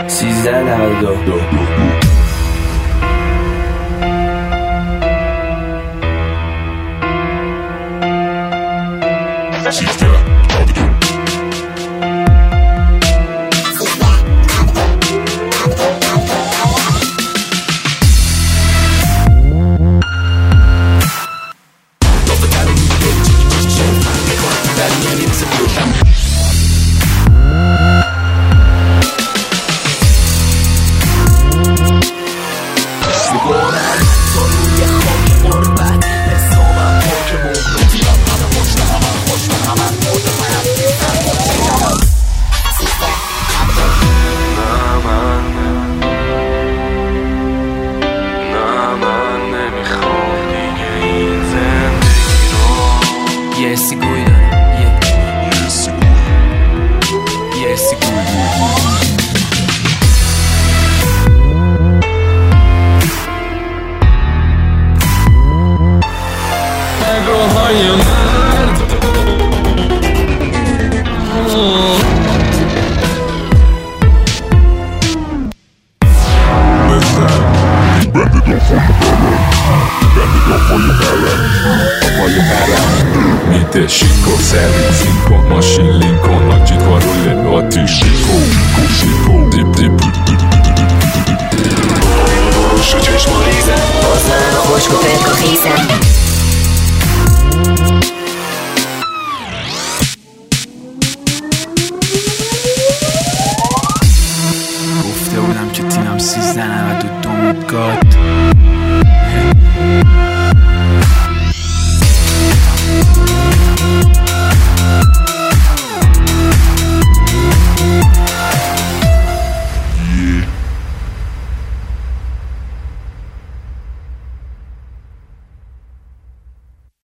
1392. Mitte Chico, Savage, Zinko, Machine, Lincoln, nagyítva rulle, Ati, Chico, Dip, dip. Rzucisz mu lizę, poznano w łóżku tylko hisem. گفته بودم که تیمم 1392 میگاد